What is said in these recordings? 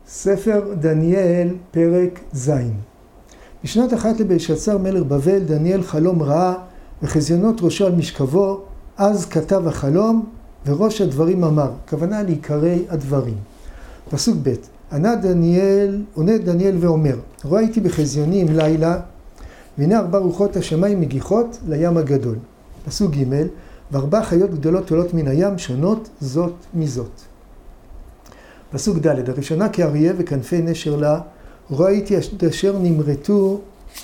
ספר דניאל, פרק ז'. בשנת אחת לבלשצר מלך בבל, דניאל חלום ראה, וחזיונות ראשו על משכבו, אז כתב החלום, וראש הדברים אמר, כוונה לעיקרי הדברים. פסוק ב', עונה דניאל ואומר, רואה הייתי בחזיונים לילה, והנה 4 רוחות השמיים מגיחות לים הגדול. פסוק ג', ו4 חיות גדולות עולות מן הים, שונות זאת מזאת. פסוק ד', הראשונה כאריה וכנפי נשר לה, רואה הייתי אשר נמרטו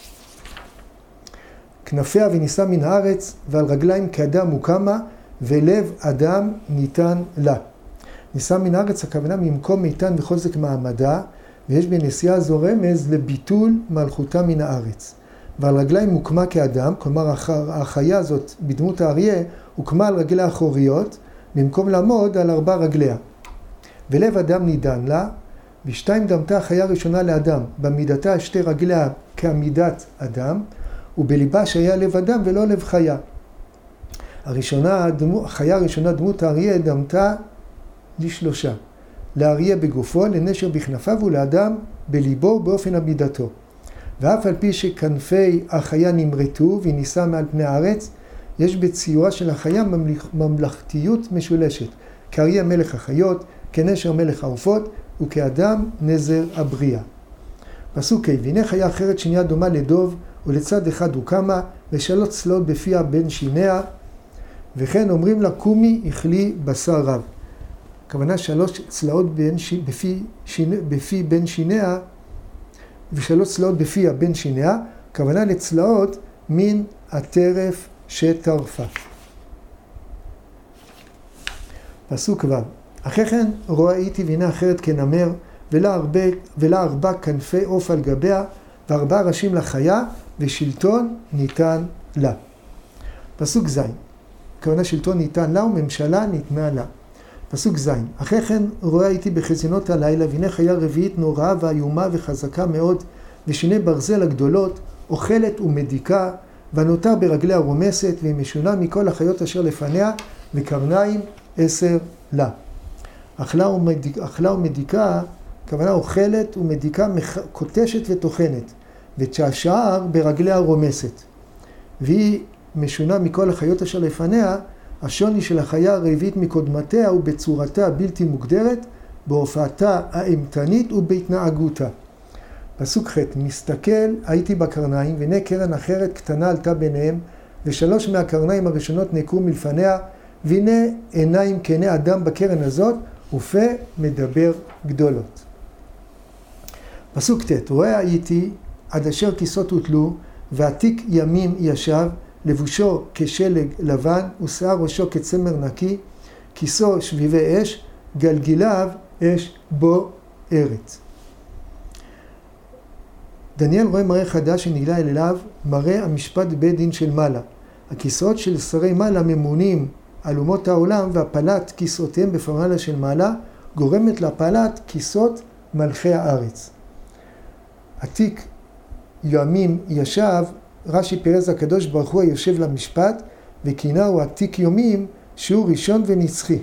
כנפיה ונישא מן הארץ, ועל רגליים כאדם הוקמה, ולב אדם ניתן לה. נישא מן הארץ הכוונה ממקום איתן וחוזק מעמדה, ויש בנסיעה זו רמז לביטול מלכותה מן הארץ. ועל רגליים הוקמה כאדם, כלומר החיה הזאת בדמות האריה, הוקמה על רגליה האחוריות, במקום לעמוד על 4 רגליה. ולב אדם נידן לה, ב2 דמתה החיה הראשונה לאדם, במידתה 2 רגליה כעמידת אדם, ובליבה שהיה לב אדם ולא לב חיה. החיה הראשונה דמות האריה דמתה ל3, לאריה בגופו, לנשר בכנפיו ולאדם בליבו באופן עמידתו. ואף על פי שכנפי החיה נמרטו ונישא מעל פני הארץ, יש בציורה של החיה ממלכתיות משולשת, כאריה מלך החיות, כנשר מלך העופות, וכאדם נזר הבריאה. פסוק ה', והנה חיה אחרת שנייה דומה לדוב, ולצד אחד הוקמה, ו3 צלעות בפיה בין שיניה, וכן אומרים לה קומי אכלי בשר רב. הכוונה 3 צלעות בפי בין שיניה, ו3 צלעות בפיה בין שיניה, הכוונה לצלעות מן הטרף שטרפה. פסוק ו', אחרי כן רואה הייתי והנה אחרת כנמר, ולה 4 כנפי עוף על גביה, ו4 ראשים לחיה, ושלטון ניתן לה. פסוק ז', הכוונה שלטון ניתן לה וממשלה ניתנה לה. פסוק ז', אחרי כן רואה הייתי בחזיונות הלילה, והנה חיה רביעית נוראה ואיומה וחזקה מאוד, ושיני ברזל הגדולות, אוכלת ומדיקה, ונותר ברגליה רומסת, והיא משונה מכל החיות אשר לפניה, וקרניים 10 לה. אכלה ומדיקה, הכוונה אוכלת ומדיקה, קוטשת וטוחנת, ושהשאר ברגליה רומסת. והיא משונה מכל החיות אשר לפניה, השוני של החיה הרביעית מקודמתיה הוא בצורתה הבלתי מוגדרת, בהופעתה האימתנית ובהתנהגותה. פסוק ח', מסתכל הייתי בקרניים, והנה קרן אחרת קטנה עלתה ביניהם, ו3 מהקרניים הראשונות נעקרו מלפניה, והנה עיניים כעיני אדם בקרן הזאת, ופה מדבר גדולות. פסוק ט', רואה הייתי עד אשר כיסות הוטלו, ועתיק ימים ישב, לבושו כשלג לבן, ושיער ראשו כצמר נקי, כיסו שביבי אש, גלגיליו אש בוערת. דניאל רואה מראה חדש שנגלה אליו, מראה המשפט בית דין של מעלה. הכיסאות של שרי מעלה ממונים על אומות העולם, והפלת כיסאותיהם בפרמלה של מעלה, גורמת להפלת כיסאות מלכי הארץ. עתיק ימים ישב, רש"י פירש הקדוש ברוך הוא היושב למשפט, וכינהו עתיק ימים שהוא ראשון ונצחי.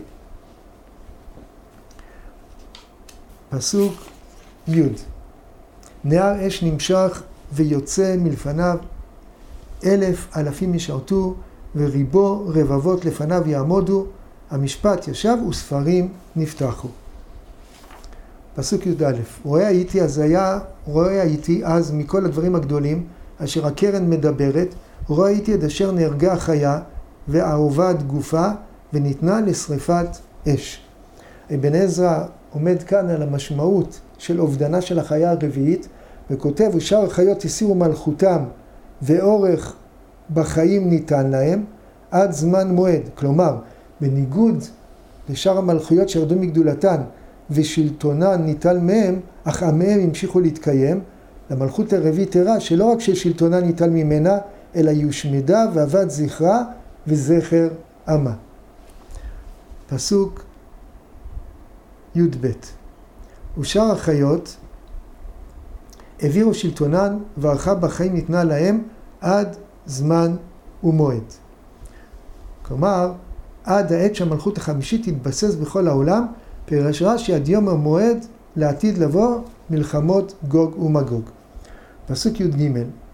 פסוק י', נהר אש נמשך ויוצא מלפניו, 1,000 ישרתו, וריבו רבבות לפניו יעמודו, המשפט ישב וספרים נפתחו. פסוק י', רואה הייתי אז מכל הדברים הגדולים, אשר הקרן מדברת, רואה הייתי עד אשר נהרגה החיה, ואהובה את גופה, וניתנה לשריפת אש. אבן עזרא עומד כאן על המשמעות של אובדנה של החיה הרביעית, וכותב, ושאר החיות הסירו מלכותם, ואורך בחיים ניתן להם, עד זמן מועד. כלומר, בניגוד לשאר המלכויות שירדו מגדולתן, ושלטונן ניטל מהם, אך עמיהם המשיכו להתקיים, למלכות הרביעית הראה שלא רק ששלטונה ניטל ממנה, אלא יושמדה ואבד זכרה וזכר עמה. פסוק י"ב, ושאר החיות העבירו שלטונן, וערכה בחיים ניתנה להם עד זמן ומועד. כלומר, עד העת שהמלכות החמישית תתבסס בכל העולם, פירש רש"י עד יום המועד לעתיד לבוא מלחמות גוג ומגוג. פסוק י"ג: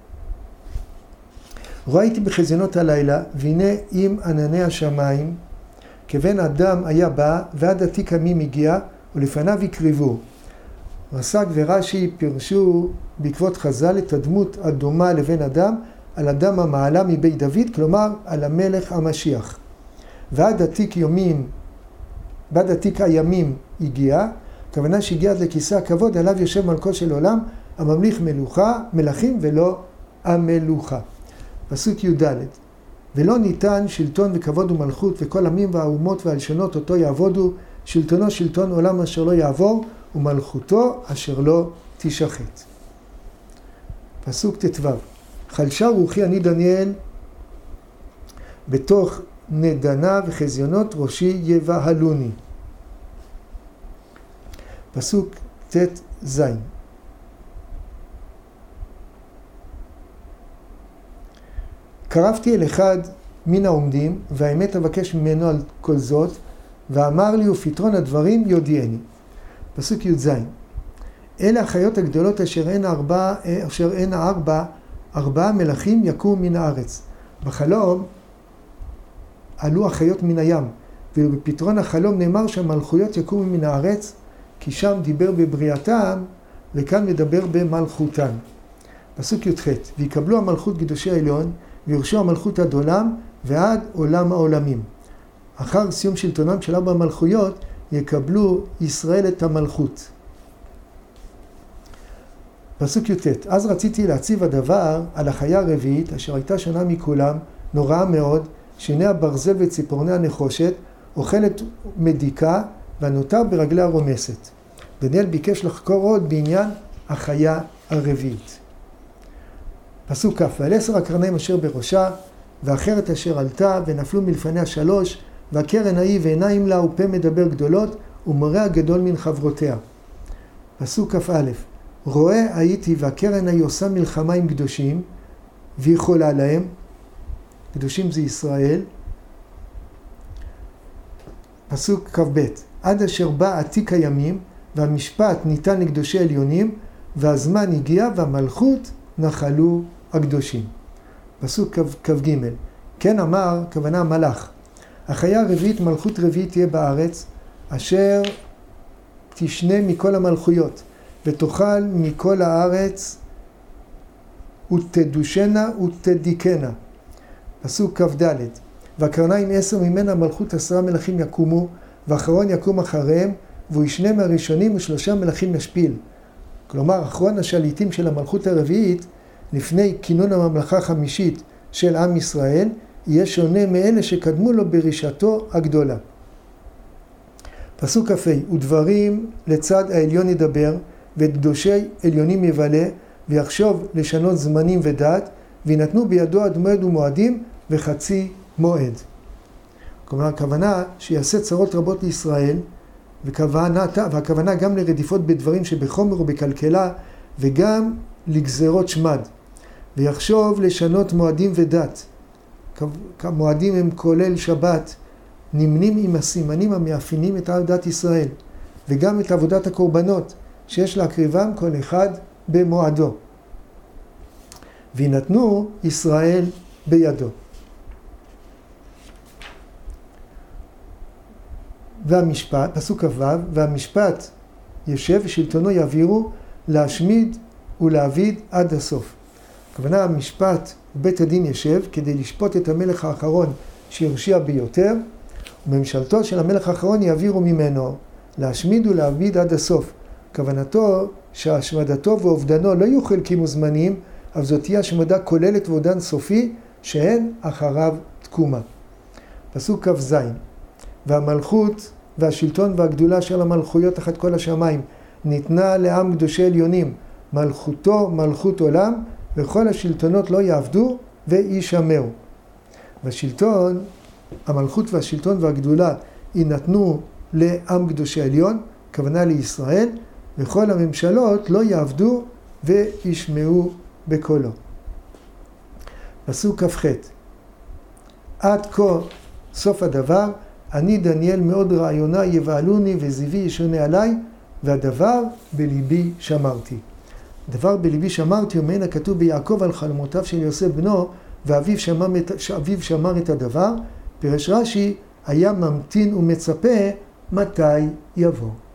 ראיתי בחזיונות הלילה, והנה עם ענני השמיים, כבן אדם היה בא, ועד עתיק עמים הגיע, ולפניו יקריבו. רס"ג ורש"י פירשו בעקבות חז"ל את הדמות הדומה לבן אדם, על אדם המעלה מבית דוד, כלומר על המלך המשיח. ועד עתיק הימים הגיע, הכוונה שהגיע עד לכיסא הכבוד, עליו יושב מלכו של עולם, הממליך מלכים ולא המלוכה. פסוק י"ד: ולא ניתן שלטון וכבוד ומלכות, וכל עמים והאומות והלשונות אותו יעבודו, שלטונו שלטון עולם אשר לא יעבור, ומלכותו אשר לא תשחט. פסוק ט"ו: חלשה רוחי אני דניאל בתוך נדנה וחזיונות ראשי יבהלוני. פסוק ט"ז: קרבתי אל אחד מן העומדים, והאמת אבקש ממנו על כל זאת, ואמר לי ופתרון הדברים יודיעני. פסוק י"ז: אלה החיות הגדולות אשר הן ארבעה מלכים יקום מן הארץ. בחלום עלו החיות מן הים, ובפתרון החלום נאמר שהמלכויות יקומו מן הארץ, כי שם דיבר בבריאתם, וכאן מדבר במלכותן. פסוק י"ח: ויקבלו המלכות קדושי העליון, וירשו המלכות עד עולם ועד עולם העולמים. אחר סיום שלטונם של 4 מלכויות יקבלו ישראל את המלכות. פסוק י"ט: אז רציתי להציב הדבר על החיה הרביעית אשר הייתה שונה מכולם, נוראה מאוד, שיני הברזל וציפורני הנחושת, אוכלת מדיקה והנותר ברגלי הרומסת. דניאל ביקש לחקור עוד בעניין החיה הרביעית. פסוק כ': ועל 10 הקרניים אשר בראשה, והאחרת אשר עלתה, ונפלו מלפניה 3, והקרן ההיא ועיניים לה ופה מדבר גדולות, ומראה גדול מן חברותיה. פסוק כ"א: רואה הייתי והקרן ההיא עושה מלחמה עם קדושים, ויכולה להם. קדושים זה ישראל. פסוק כ"ב: עד אשר בא עתיק הימים, והמשפט ניתן לקדושי עליונים, והזמן הגיע והמלכות נחלו הקדושים. פסוק כ"ג: כן אמר, כוונה מלאך, החיה הרביעית מלכות רביעית תהיה בארץ, אשר תשנה מכל המלכויות, ותאכל מכל הארץ, ותדושנה ותדיקנה. פסוק כ"ד: והקרניים 10 ממנה מלכות 10 מלכים יקומו, ואחרון יקום אחריהם, והוא ישנה מהראשונים ו3 מלכים ישפיל. כלומר, אחרון השליטים של המלכות הרביעית, לפני כינון הממלכה החמישית של עם ישראל, יהיה שונה מאלה שקדמו לו ברישתו הגדולה. פסוק כ"ה: ודברים לצד העליון ידבר, ואת קדושי עליונים יבלה, ויחשוב לשנות זמנים ודת, וינתנו בידו עד מועד ומועדים וחצי מועד. כלומר, הכוונה שיעשה צרות רבות לישראל, והכוונה גם לרדיפות בדברים שבחומר ובכלכלה, וגם לגזרות שמד. ויחשוב לשנות מועדים ודת. מועדים הם כולל שבת, נמנים עם הסימנים המאפיינים את דת ישראל, וגם את עבודת הקורבנות, שיש להקריבם כל אחד במועדו. וינתנו ישראל בידו. והמשפט, פסוק כ"ו: והמשפט ישב ושלטונו יעבירו להשמיד ולהביד עד הסוף. הכוונה, המשפט בית הדין ישב כדי לשפוט את המלך האחרון שהרשיע ביותר, וממשלתו של המלך האחרון יעבירו ממנו להשמיד ולהביד עד הסוף. כוונתו שהשמדתו ואובדנו לא יהיו חלקים וזמניים, אבל זאת תהיה השמדה כוללת ואובדן סופי שאין אחריו תקומה. פסוק כ"ז: והמלכות והשלטון והגדולה של המלכויות תחת כל השמיים ניתנה לעם קדושי עליונים, מלכותו מלכות עולם, וכל השלטונות לא יעבדו וישמרו. בשלטון, המלכות והשלטון והגדולה יינתנו לעם קדושי עליון, כוונה לישראל, וכל הממשלות לא יעבדו וישמעו בקולו. פסוק כ"ח: עד כה סוף הדבר, אני דניאל מאוד רעיונה יבהלוני וזיוי ישונה עליי, והדבר בליבי שמרתי. דבר בליבי שמרתי, ומהנה כתוב ביעקב על חלומותיו של יוסף בנו, ואביו שמר את הדבר. פירש רש"י, היה ממתין ומצפה מתי יבוא.